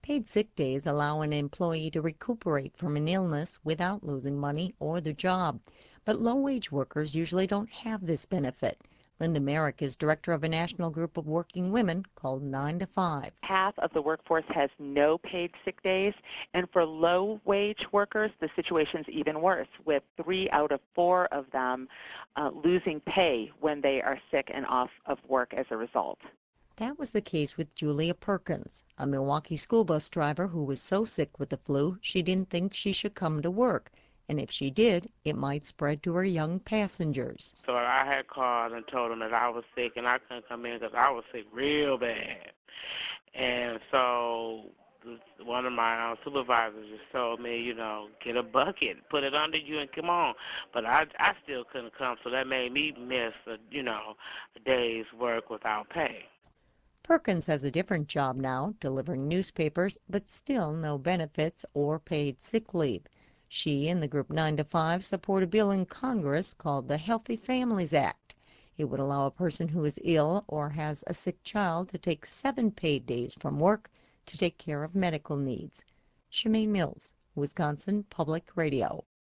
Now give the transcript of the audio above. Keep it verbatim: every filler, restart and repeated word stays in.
Paid sick days allow an employee to recuperate from an illness without losing money or their job. But low-wage workers usually don't have this benefit. Linda Merrick is director of a national group of working women called nine to five. Half of the workforce has no paid sick days, and for low-wage workers, the situation's even worse, with three out of four of them uh, losing pay when they are sick and off of work as a result. That was the case with Julia Perkins, a Milwaukee school bus driver who was so sick with the flu she didn't think she should come to work. And if she did, it might spread to her young passengers. So I had called and told them that I was sick and I couldn't come in because I was sick real bad. And so one of my uh, supervisors just told me, you know, get a bucket, put it under you and come on. But I, I still couldn't come, so that made me miss, a, you know, a day's work without pay. Perkins has a different job now, delivering newspapers, but still no benefits or paid sick leave. She and the group nine to five support a bill in Congress called the Healthy Families Act. It would allow a person who is ill or has a sick child to take seven paid days from work to take care of medical needs. Shemaine Mills, Wisconsin Public Radio.